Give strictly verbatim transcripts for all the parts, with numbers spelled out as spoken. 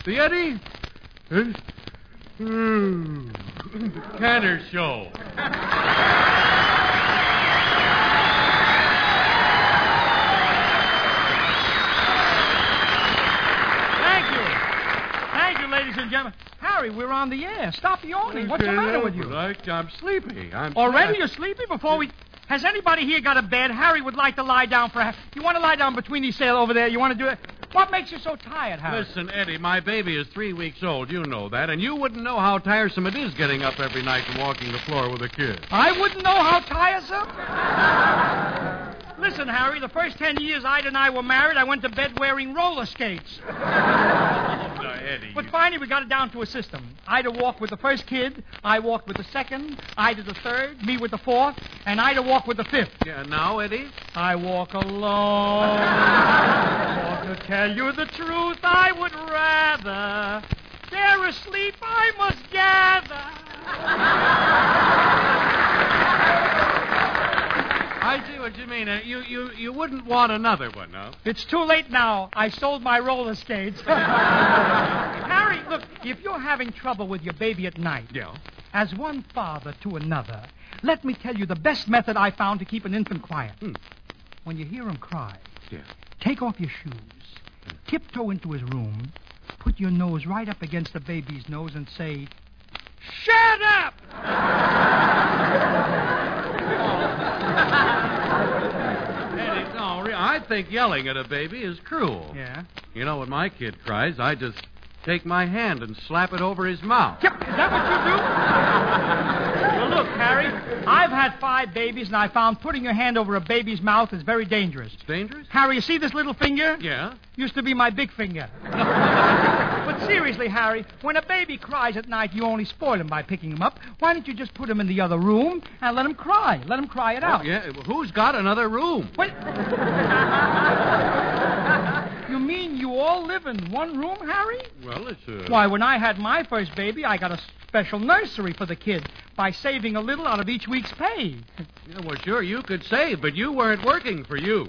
The Eddie Cantor Show. Thank you. Thank you, ladies and gentlemen. Harry, we're on the air. Stop yawning. What's the matter with you? I, I'm sleepy. I'm Already you're sleepy? Before we... Has anybody here got a bed? Harry would like to lie down for... Ha- you want to lie down between these sail over there? You want to do it? What makes you so tired, Harry? Listen, Eddie, my baby is three weeks old. You know that. And you wouldn't know how tiresome it is getting up every night and walking the floor with a kid. I wouldn't know how tiresome? Listen, Harry, the first ten years Ida and I were married, I went to bed wearing roller skates. Oh, no, Eddie. But finally, we got it down to a system. Ida walked with the first kid, I walked with the second, Ida the third, me with the fourth, and Ida walked with the fifth. Yeah, now, Eddie? I walk alone. For to tell you the truth, I would rather they're asleep, I must gather. I see what you mean. Uh, you, you, you wouldn't want another one, no? It's too late now. I sold my roller skates. Harry, look, if you're having trouble with your baby at night, Yeah. as one father to another, let me tell you the best method I found to keep an infant quiet. Hmm. When you hear him cry, Yeah. take off your shoes, tiptoe into his room, put your nose right up against the baby's nose and say, "Shut up!" Eddie, no, re- I think yelling at a baby is cruel. Yeah. You know, when my kid cries, I just take my hand and slap it over his mouth. Yep, is that what you do? Well, look, Harry, I've had five babies, and I found putting your hand over a baby's mouth is very dangerous. It's dangerous? Harry, you see this little finger? Yeah. Used to be my big finger. But seriously, Harry, when a baby cries at night, you only spoil him by picking him up. Why don't you just put him in the other room and let him cry? Let him cry it Oh, out. yeah. Who's got another room? Wait. You mean you all live in one room, Harry? Well, it's uh... Why, when I had my first baby, I got a special nursery for the kid by saving a little out of each week's pay. Yeah, well, sure, you could save, but you weren't working for you.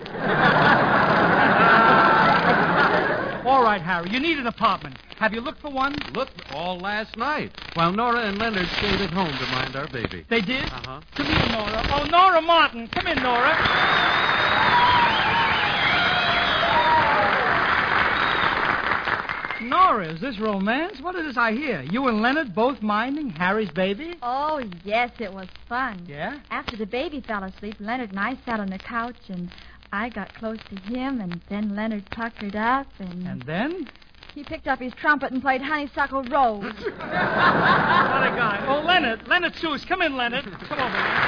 All right, Harry, you need an apartment. Have you looked for one? Look, all last night, while Nora and Leonard stayed at home to mind our baby. They did? Uh-huh. Come here, Nora. Oh, Nora Martin. Come in, Nora. Nora, is this romance? What is this I hear? You and Leonard both minding Harry's baby? Oh, yes, it was fun. Yeah? After the baby fell asleep, Leonard and I sat on the couch, and I got close to him, and then Leonard puckered up, and... And then? He picked up his trumpet and played Honeysuckle Rose. What a guy. Oh, Leonard. Leonard Seuss. Come in, Leonard. Come over here.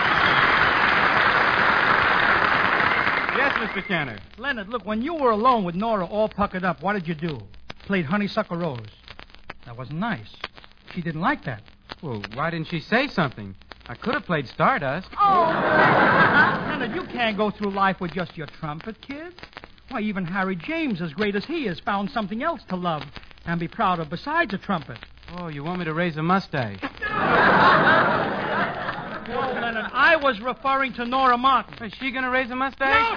Yes, Mister Cantor. Leonard, look, when you were alone with Nora all puckered up, what did you do? Played Honeysuckle Rose. That wasn't nice. She didn't like that. Well, why didn't she say something? I could have played Stardust. Oh. Leonard, you can't go through life with just your trumpet, kid. Why, even Harry James, as great as he is, found something else to love and be proud of besides a trumpet. Oh, you want me to raise a mustache? Oh, Leonard, I was referring to Nora Martin. Is she going to raise a mustache?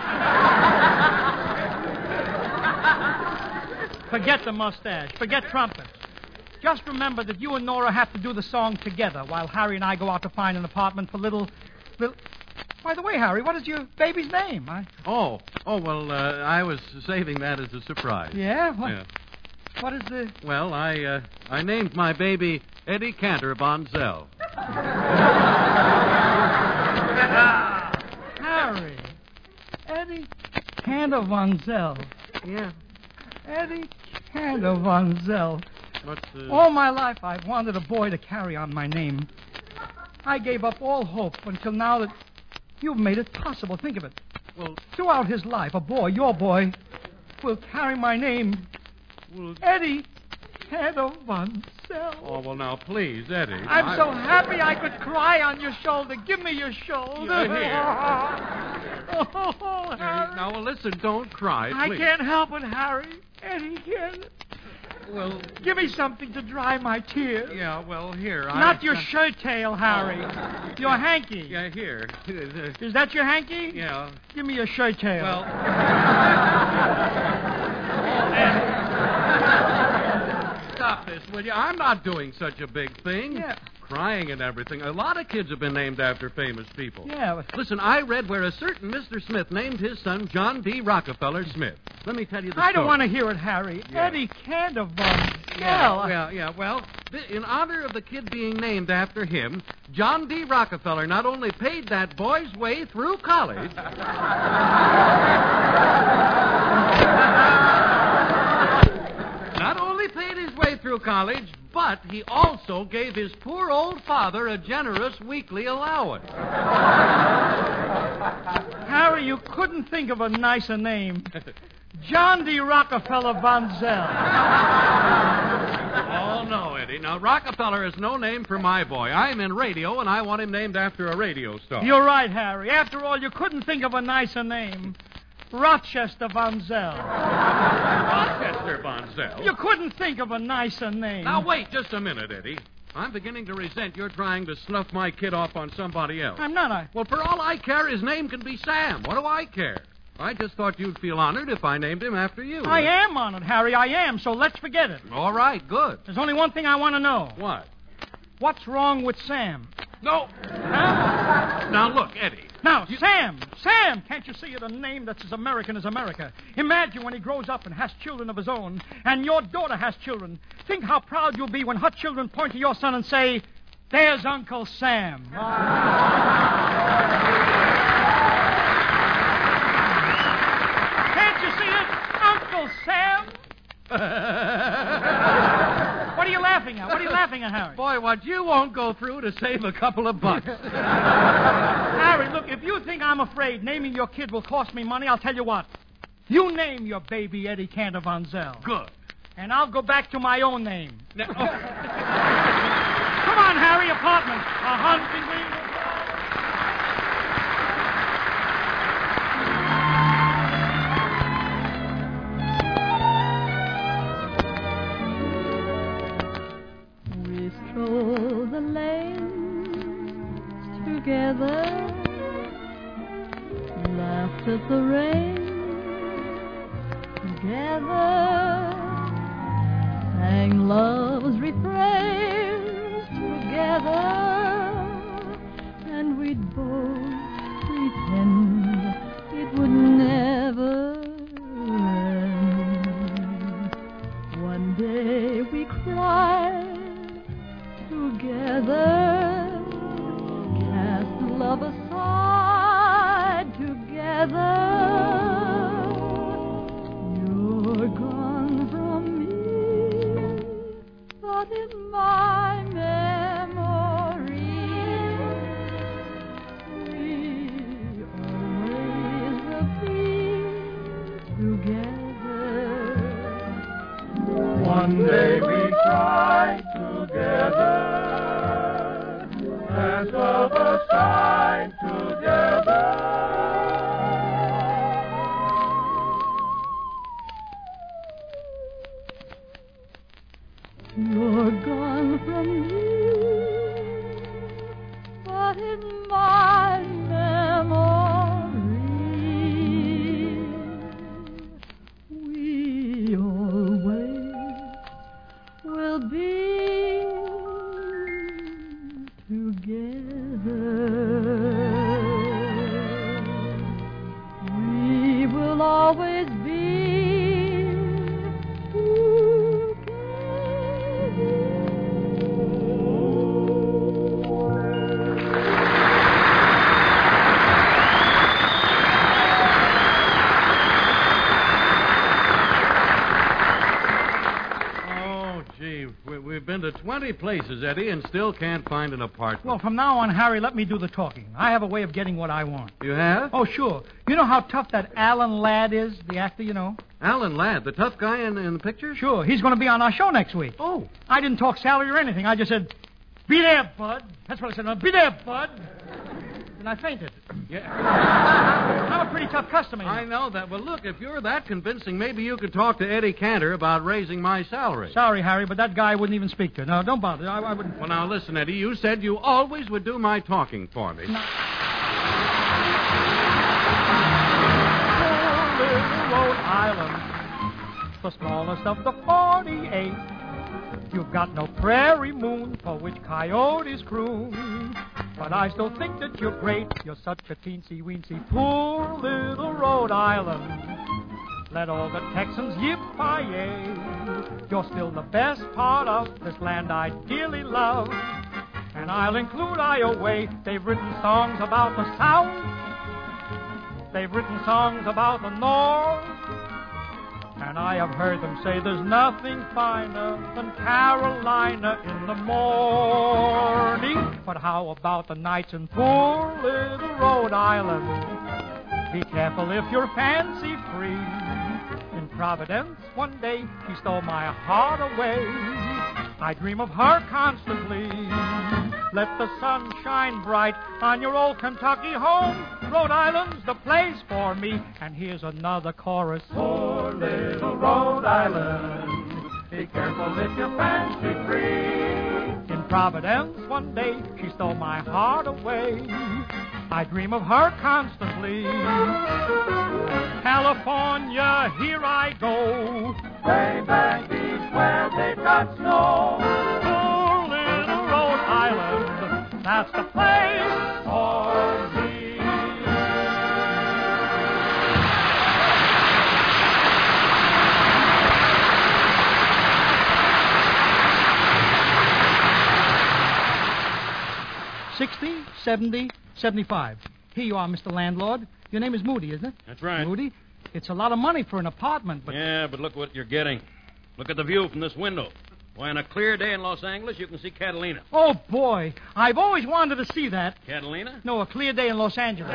Forget the mustache. Forget trumpets. Just remember that you and Nora have to do the song together while Harry and I go out to find an apartment for little... little... By the way, Harry, what is your baby's name? I... Oh, oh, well, uh, I was saving that as a surprise. Yeah? What, Yeah. what is the... Well, I, uh, I named my baby Eddie Cantor Bonzell. Harry. Eddie Cantor Vonzell. Yeah. Eddie Cantor Vonzell. What's the... All my life I've wanted a boy to carry on my name. I gave up all hope until now that you've made it possible. Think of it. Well, Throughout his life, a boy, your boy, will carry my name. well... Eddie Cantor Vonzell. Oh, well, now, please, Eddie. I'm I- so happy I could cry on your shoulder. Give me your shoulder. Yeah, Oh, Hey, Harry. now, well, listen, don't cry, I please. can't help it, Harry. Eddie can. Well, Give me something to dry my tears. yeah, well, here. Not I... your shirt tail, Harry. Your hanky. Yeah, here. Is that your hanky? Yeah. Give me your shirt tail. Well... honest, will you? I'm not doing such a big thing. Yeah. Crying and everything. A lot of kids have been named after famous people. Yeah. But... Listen, I read where a certain Mister Smith named his son John D. Rockefeller Smith. Let me tell you the I story. don't want to hear it, Harry. Yeah. Eddie Cantor Von Yeah, Zell. yeah, yeah. Well, th- in honor of the kid being named after him, John D. Rockefeller not only paid that boy's way through college... not only paid his way through college, but he also gave his poor old father a generous weekly allowance. Harry, you couldn't think of a nicer name. John D. Rockefeller Von Zell. Oh, no, Eddie. Now, Rockefeller is no name for my boy. I'm in radio, and I want him named after a radio star. You're right, Harry. After all, you couldn't think of a nicer name. Rochester Von Zell. Rochester Von Zell? You couldn't think of a nicer name. Now, wait just a minute, Eddie. I'm beginning to resent you're trying to snuff my kid off on somebody else. I'm not. I... Well, for all I care, his name can be Sam. What do I care? I just thought you'd feel honored if I named him after you. I am honored, Harry. I am, so let's forget it. All right, good. There's only one thing I want to know. What? What's wrong with Sam? No. Huh? Now, look, Eddie. Now, Sam, Sam, can't you see it? A name that's as American as America. Imagine when he grows up and has children of his own, and your daughter has children. Think how proud you'll be when her children point to your son and say, "There's Uncle Sam." Can't you see it? Uncle Sam? What are you laughing at? What are you laughing at, Harry? Boy, what you won't go through to save a couple of bucks. Harry, look, if you think I'm afraid naming your kid will cost me money, I'll tell you what. You name your baby Eddie Cantor Von Zell. Good. And I'll go back to my own name. Now, Come on, Harry, apartment. A hunting we will We stroll the lanes together, laughed at the rain together, sang love's refrains together, and we'd both pretend it would never end. One day we cried together, cast love aside together. You're gone from me, but in my memory, we always will be together. One day we cried together, cast love aside together. You're gone from me, but in my memory, we always will be together. We will always be oh, gee, we, we've been to twenty places, Eddie, and still can't find an apartment. Well, from now on, Harry, let me do the talking. I have a way of getting what I want. You have? Oh, sure. You know how tough that Alan Ladd is, the actor, you know? Alan Ladd, the tough guy in, in the picture? Sure. He's going to be on our show next week. Oh. I didn't talk salary or anything. I just said, "Be there, bud." That's what I said. "Be there, bud." And I fainted. Yeah. I'm a pretty tough customer. you know. I know that. Well, look, if you're that convincing, maybe you could talk to Eddie Cantor about raising my salary. Sorry, Harry, but that guy wouldn't even speak to her. No, don't bother. I, I wouldn't. Well, now, listen, Eddie, you said you always would do my talking for me. Little Rhode Island, the smallest of the forty-eight. You've got no prairie moon for which coyotes croon. But I still think that you're great. You're such a teensy-weensy, poor little Rhode Island. Let all the Texans yip-yi-yay. You're still the best part of this land I dearly love. And I'll include Iowa. They've written songs about the South. They've written songs about the North. And I have heard them say there's nothing finer than Carolina in the morning. But how about the nights in poor little Rhode Island? Be careful if you're fancy free. In Providence, one day, she stole my heart away. I dream of her constantly. Let the sun shine bright on your old Kentucky home. Rhode Island's the place for me. And here's another chorus. Poor little Rhode Island, be careful if you're fancy free. In Providence, one day, she stole my heart away. I dream of her constantly. California, here I go. Way back east where they've got snow. Poor little Rhode Island, that's the place for me. Sixty, seventy, seventy-five. Here you are, Mister Landlord. Your name is Moody, isn't it? That's right. Moody? It's a lot of money for an apartment, but... Yeah, but look what you're getting. Look at the view from this window. Why, on a clear day in Los Angeles, you can see Catalina. Oh, boy. I've always wanted to see that. Catalina? No, a clear day in Los Angeles.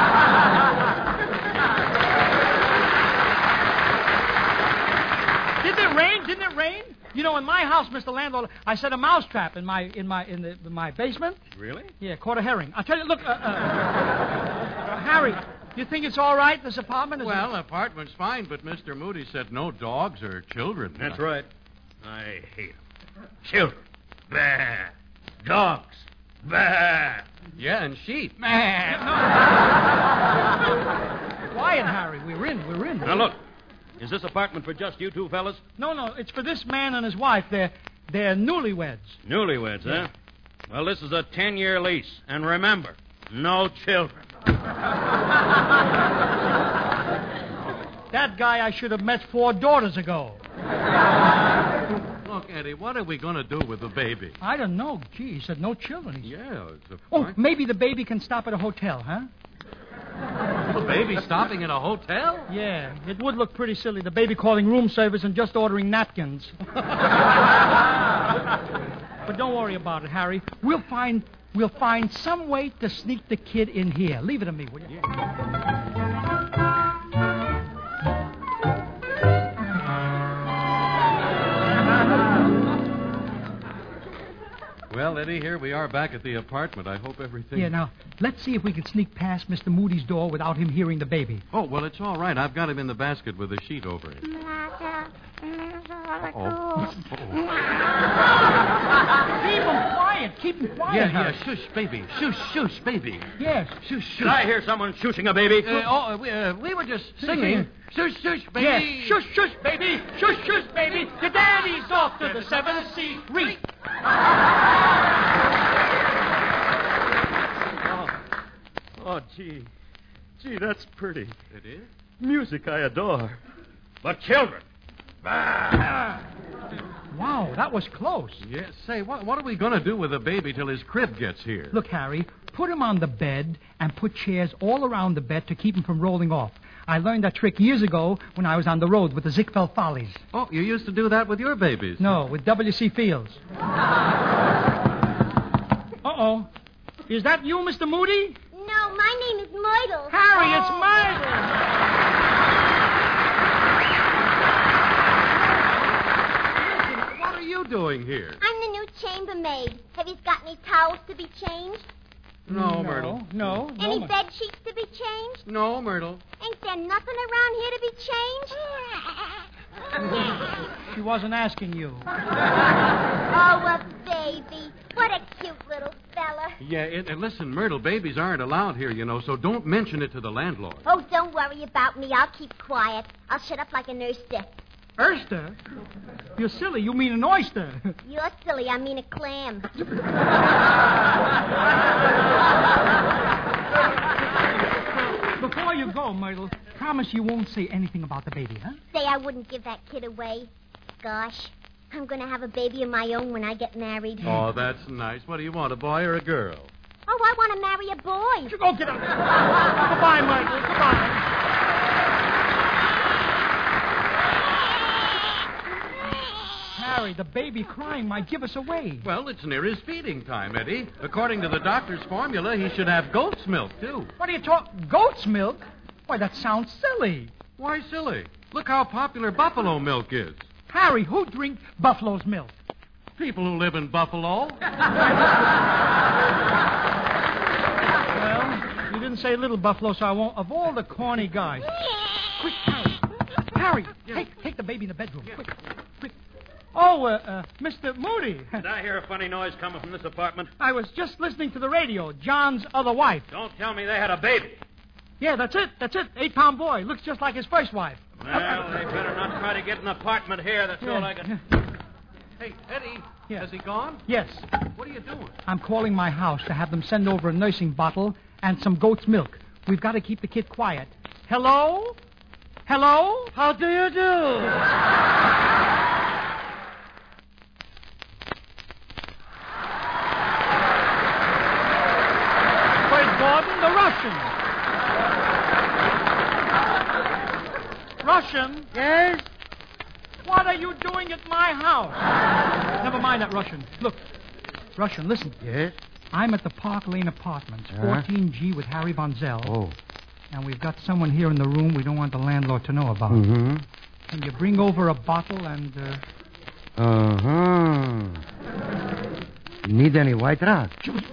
Didn't it rain? Didn't it rain? You know, in my house, Mister Landlord, I set a mousetrap in my in my in, the, in my basement. Really? Yeah, caught a herring. I'll tell you. Look, uh, uh, uh, Harry, you think it's all right? This apartment is. Well, apartment's fine, but Mister Moody said no dogs or children. That's right. I hate them. Children. Bah. Dogs. Bah. Yeah, and sheep. Man. Quiet, Harry. We're in. We're in. Now look. Is this apartment for just you two fellas? No, no. It's for this man and his wife. They're they're newlyweds. Newlyweds, huh? Yeah. Well, this is a ten-year lease. And remember, no children. That guy I should have met four daughters ago. Look, Eddie, what are we going to do with the baby? I don't know. Gee, he said no children. He... Yeah, it's a Oh, fine- maybe the baby can stop at a hotel, huh? The baby stopping in a hotel? Yeah, it would look pretty silly, the baby calling room service and just ordering napkins. But don't worry about it, Harry. We'll find we'll find some way to sneak the kid in here. Leave it to me, will you? Well, Eddie, here we are back at the apartment. I hope everything... Yeah, now, let's see if we can sneak past Mister Moody's door without him hearing the baby. Oh, well, it's all right. I've got him in the basket with a sheet over it. Oh. Keep him quiet. Keep him quiet, Yeah, Harry. yeah, shush, baby. Shush, shush, baby. Yes. Shush, shush. Did I hear someone shushing a baby? Uh, oh, we, uh, we were just singing. Shush, shush, baby. Yes. Shush, shush, baby. Shush, shush, baby. Your daddy's off to the seventh sea. Reap. Oh, oh, gee. Gee, that's pretty. It is? Music I adore. But children. Bah. Wow, that was close. Yes. Say, what, what are we going to do with the baby till his crib gets here? Look, Harry, put him on the bed and put chairs all around the bed to keep him from rolling off. I learned that trick years ago when I was on the road with the Ziegfeld Follies. Oh, you used to do that with your babies? No, with W C Fields. Uh-oh. Is that you, Mister Moody? No, my name is Myrtle. Harry, it's Myrtle. What are you doing here? I'm the new chambermaid. Have you got any towels to be changed? No, Myrtle. No, no. Any Myr- bed sheets to be changed? No, Myrtle. Ain't there nothing around here to be changed? She wasn't asking you. Oh, a baby. What a cute little fella. Yeah, and, and listen, Myrtle, babies aren't allowed here, you know, so don't mention it to the landlord. Oh, don't worry about me. I'll keep quiet. I'll shut up like a nurse stick. Oyster? You're silly. You mean an oyster. You're silly. I mean a clam. Before you go, Myrtle, promise you won't say anything about the baby, huh? Say I wouldn't give that kid away. Gosh, I'm going to have a baby of my own when I get married. Oh, that's nice. What do you want, a boy or a girl? Oh, I want to marry a boy. You go get up. Goodbye, Myrtle. Goodbye. Harry, the baby crying might give us away. Well, it's near his feeding time, Eddie. According to the doctor's formula, he should have goat's milk, too. What are you talking? Goat's milk? Why, that sounds silly. Why silly? Look how popular buffalo milk is. Harry, who drinks buffalo's milk? People who live in Buffalo. Well, you didn't say little buffalo, so I won't. Of all the corny guys. Quick, Harry. Harry, take, take the baby in the bedroom. Quick, quick. Oh, uh, uh, Mister Moody. Did I hear a funny noise coming from this apartment? I was just listening to the radio. John's other wife. Don't tell me they had a baby. Yeah, that's it. That's it. Eight-pound boy. Looks just like his first wife. Well, they better not try to get an apartment here. That's all I can... Hey, Eddie, Yes. has he gone? Yes. What are you doing? I'm calling my house to have them send over a nursing bottle and some goat's milk. We've got to keep the kid quiet. Hello? Hello? How do you do? Gordon, the Russian. Russian? Yes? What are you doing at my house? Never mind that, Russian. Look, Russian, listen. Yes? I'm at the Park Lane Apartments, Uh-huh. fourteen G with Harry Von Zell. Oh. And we've got someone here in the room we don't want the landlord to know about. Mm-hmm. Can you bring over a bottle and, uh... Uh-huh. Need any white rock?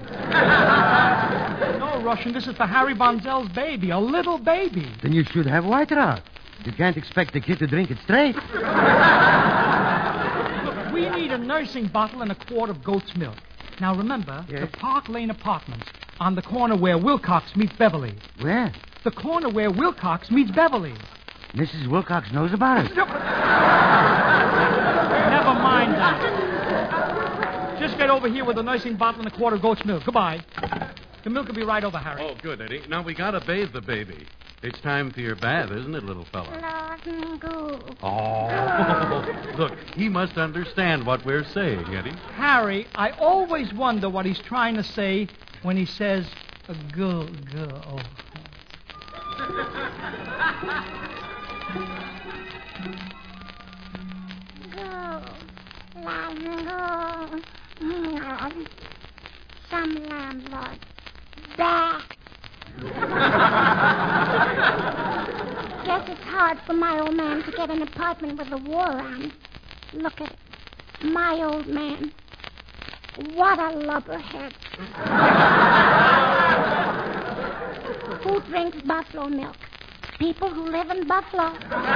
No, Russian, this is for Harry Von Zell's baby, a little baby. Then you should have white rock. You can't expect the kid to drink it straight. Look, we need a nursing bottle and a quart of goat's milk. Now, remember, Yes? the Park Lane Apartments, on the corner where Wilcox meets Beverly. Where? The corner where Wilcox meets Beverly. Missus Wilcox knows about it. Never mind that. Just get over here with a nursing bottle and a quart of goat's milk. Goodbye. The milk will be right over, Harry. Oh, good, Eddie. Now, we gotta bathe the baby. It's time for your bath, isn't it, little fella? Lord, go. Oh, look, he must understand what we're saying, Eddie. Harry, I always wonder what he's trying to say when he says, a girl, girl. Go. Lamb, go. Mm, Some landlord. Bah. Guess it's hard for my old man to get an apartment with a war on. Look at my old man. What a lubberhead. Who drinks buffalo milk? People who live in Buffalo.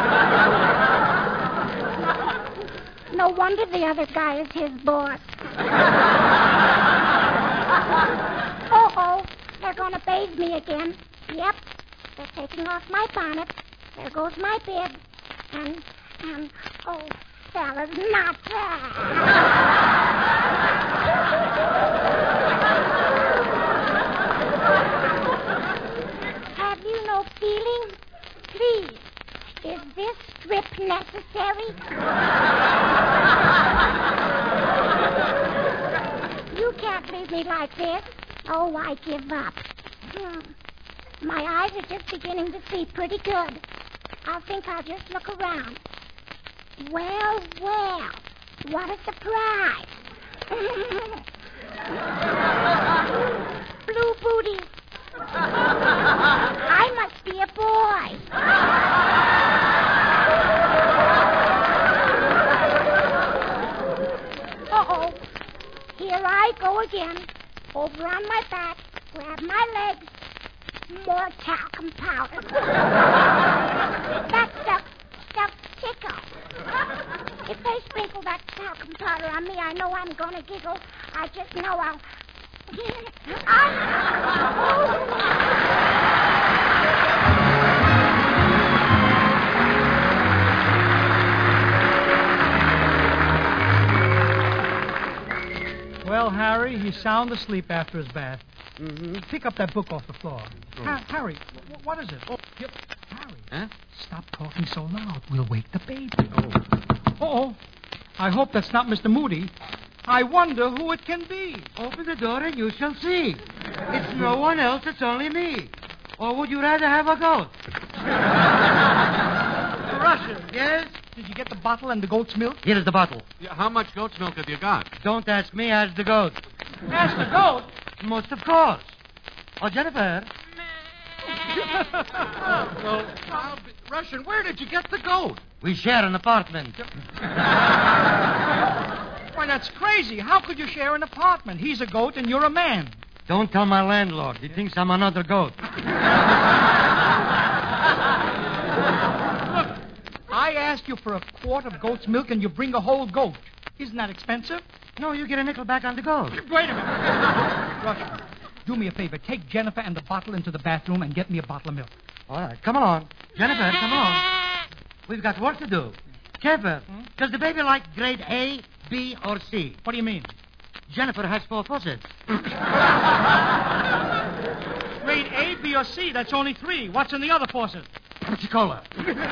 No wonder the other guy is his boss. Uh-oh. They're going to bathe me again. Yep. They're taking off my bonnet. There goes my bib. And, and, oh, fellas, not Have you no feeling? Please, is this strip necessary? You can't leave me like this. Oh, I give up. Hmm. My eyes are just beginning to see pretty good. I think I'll just look around. Well, well, what a surprise. Blue booty. I must be a boy. Uh-oh. Here I go again. Over on my back, grab my legs. More talcum powder. That stuff, stuff tickle. If they sprinkle that talcum powder on me, I know I'm going to giggle. I just know I'll... I'll... Tell Harry he's sound asleep after his bath. Mm-hmm. Pick up that book off the floor. Ha- Harry, wh- what is it? Oh, yep. Harry. Huh? Stop talking so loud. We'll wake the baby. Oh. Uh-oh. I hope that's not Mister Moody. I wonder who it can be. Open the door and you shall see. It's no one else, it's only me. Or would you rather have a goat? Russian. Yes? Did you get the bottle and the goat's milk? Here is the bottle. Yeah, how much goat's milk have you got? Don't ask me, ask the goat. Ask the goat. Most of course. Oh, Jennifer. Well, I'll be... Russian, where did you get the goat? We share an apartment. Why, that's crazy. How could you share an apartment? He's a goat and you're a man. Don't tell my landlord. He thinks I'm another goat. Look, I asked you for a quart of goat's milk and you bring a whole goat. Isn't that expensive? No, you get a nickel back on the goat. Wait a minute. Russian, do me a favor. Take Jennifer and the bottle into the bathroom and get me a bottle of milk. All right, come along. Jennifer, come along. We've got work to do. Jennifer, hmm? Does the baby like grade A, B, or C? What do you mean? Jennifer has four faucets. Grade A, B, or C? That's only three. What's in the other faucet? Pepsi-Cola.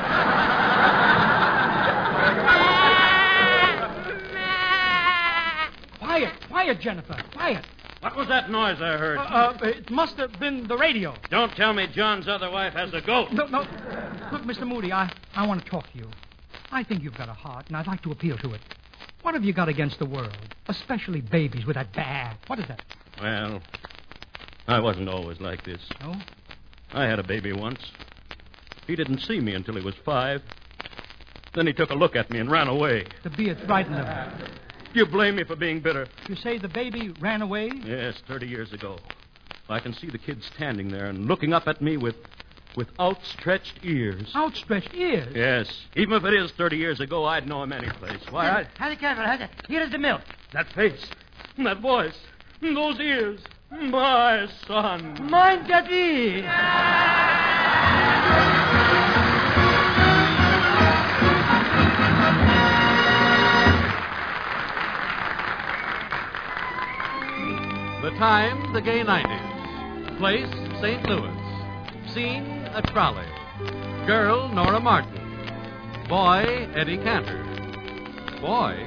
Quiet, quiet, Jennifer, quiet. What was that noise I heard? Uh, uh, it must have been the radio. Don't tell me John's other wife has a goat. No, no. Look, Mister Moody, I, I want to talk to you. I think you've got a heart, and I'd like to appeal to it. What have you got against the world, especially babies with that bad? What is that? Well, I wasn't always like this. No? I had a baby once. He didn't see me until he was five. Then he took a look at me and ran away. The beard frightened him. You blame me for being bitter. You say the baby ran away? Yes, thirty years ago. I can see the kid standing there and looking up at me with with outstretched ears. Outstretched ears? Yes. Even if it is thirty years ago, I'd know him any place. Why, I... Have it careful. Have it. Here is the milk. That face, that voice, those ears. My son. Mein Daddy. The time, the gay nineties. Place, Saint Louis. Scene, a trolley. Girl, Nora Martin. Boy, Eddie Cantor. Boy.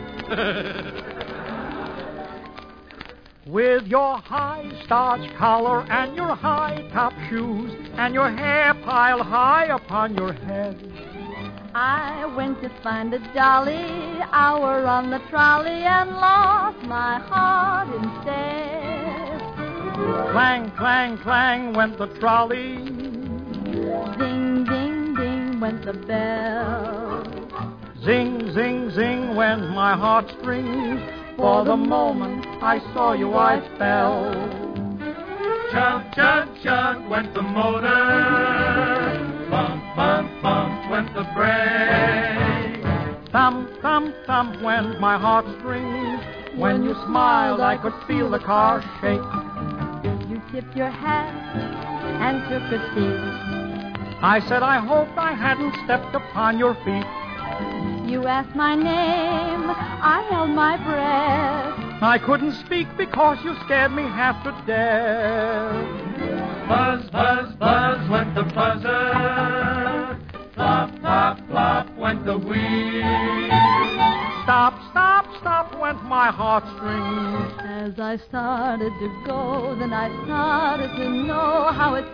With your high starch collar and your high top shoes and your hair piled high upon your head, I went to find a jolly hour on the trolley and lost my heart instead. Clang, clang, clang went the trolley. Ding, ding, ding went the bell. Zing, zing, zing went my heartstrings. For the moment I saw you I fell. Chug, chug, chug went the motor. Bump, bump, bump went the brake. Thump, thump, thump went my heartstrings. When you smiled I could feel the car shake. You tipped your hat and took a seat. I said I hoped I hadn't stepped upon your feet. You asked my name, I held my breath. I couldn't speak because you scared me half to death. Buzz, buzz, buzz went the buzzer. Flop, flop, flop went the wheel. Stop, stop, stop went my heartstrings. As I started to go, then I started to know how it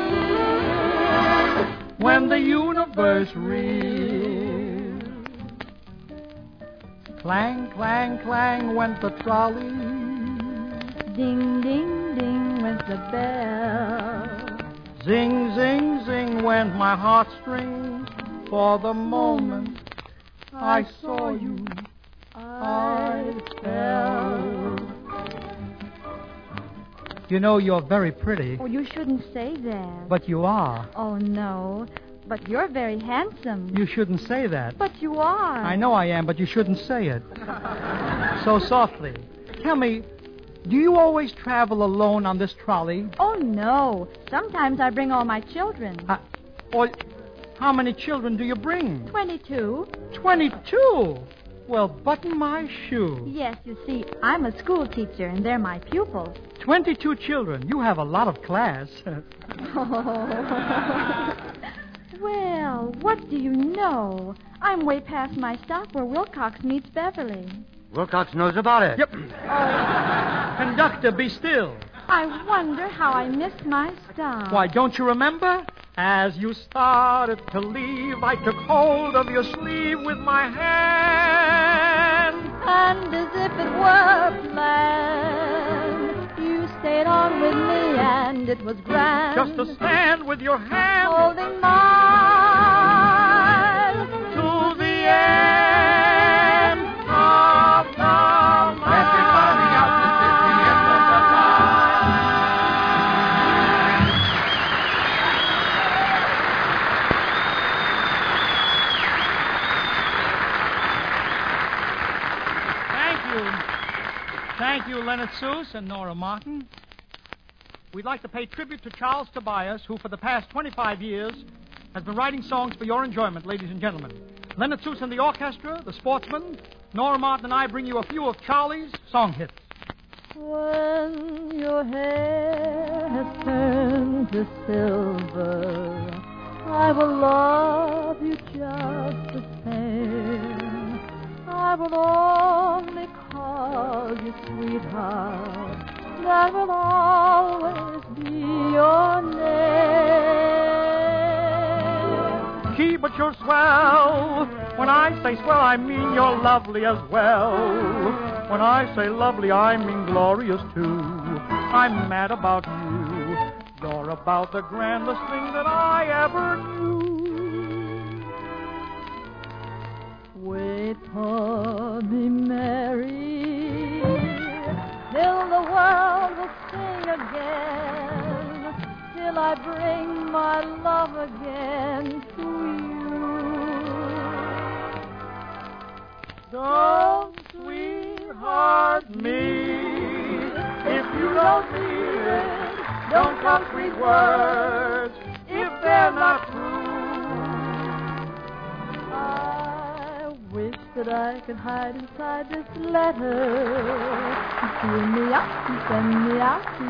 feels when the universe reels. Clang, clang, clang went the trolley. Ding, ding, ding went the bell. Zing, zing, zing went my heartstrings. For the moment I saw you, I fell. You know, you're very pretty. Oh, you shouldn't say that. But you are. Oh, no. But you're very handsome. You shouldn't say that. But you are. I know I am, but you shouldn't say it. So softly. Tell me, do you always travel alone on this trolley? Oh, no. Sometimes I bring all my children. Uh, or how many children do you bring? Twenty-two. Twenty-two? Well, button my shoe. Yes, you see, I'm a school teacher, and they're my pupils. Twenty-two children. You have a lot of class. Oh. Well, what do you know? I'm way past my stop where Wilcox meets Beverly. Wilcox knows about it. Yep. Oh. Conductor, be still. I wonder how I missed my stop. Why, don't you remember? As you started to leave, I took hold of your sleeve with my hand. And as if it were planned, you stayed on with me, and it was grand. Just to stand with your hand holding mine to the end of the line. Everybody out to sit the end of the Thank you. Thank you, Leonard Seuss and Nora Martin. We'd like to pay tribute to Charles Tobias, who for the past twenty-five years has been writing songs for your enjoyment, ladies and gentlemen. Leonard Seuss and the orchestra, the Sportsmen, Nora Martin and I bring you a few of Charlie's song hits. When your hair has turned to silver, I will love you just the same. I will only call you sweetheart. That will always be your name. Gee, but you're swell. When I say swell, I mean you're lovely as well. When I say lovely, I mean glorious too. I'm mad about you. You're about the grandest thing that I ever knew. Wait for me, Mary, till the world will sing again, till I bring my love again to you. Don't sweetheart me if you don't mean it. Don't come sweet words if they're not true. I wish that I could hide inside this letter, seal me up and send me out to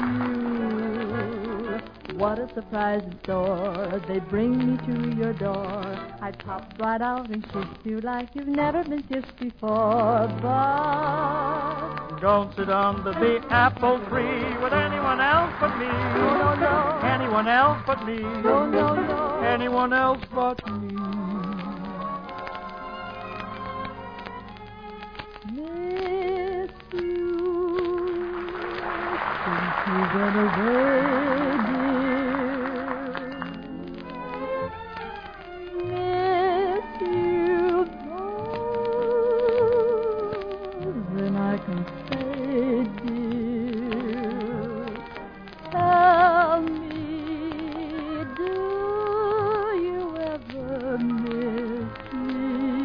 you. What a surprise in store, they bring me to your door. I'd pop right out and kiss you like you've never been kissed before, but don't sit under the apple tree with anyone else but me. No, no, no. Anyone else but me. No, no, no. Anyone else but me. Miss you since you went away, dear. Miss you more than I can say, dear. Tell me, do you ever miss me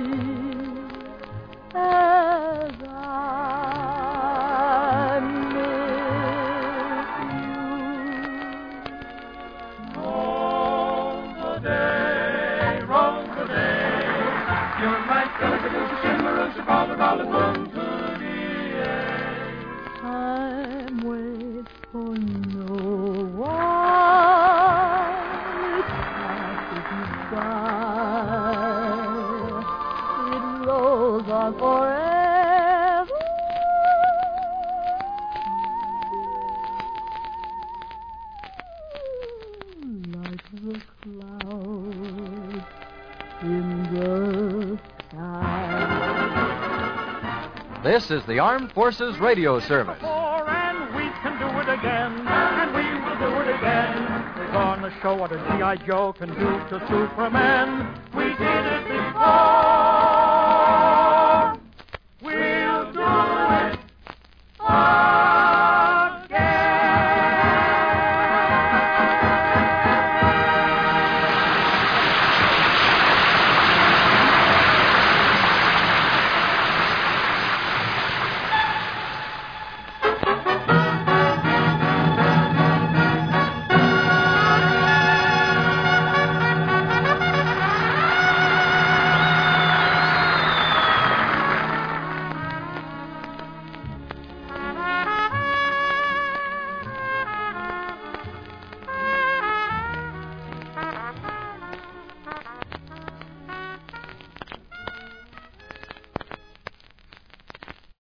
as I miss you? Roll the day, roll the day. You're right, Gulliver, Shimmeroo, Balla, Balla, Boom, I'm waiting for no one. It passes me by. It rolls on forever. Like the clouds in the sky. This is the Armed Forces Radio Service. Before and we can do it again, and we will do it again. We're gonna show what a G I. Joe can do to Superman. We did it before.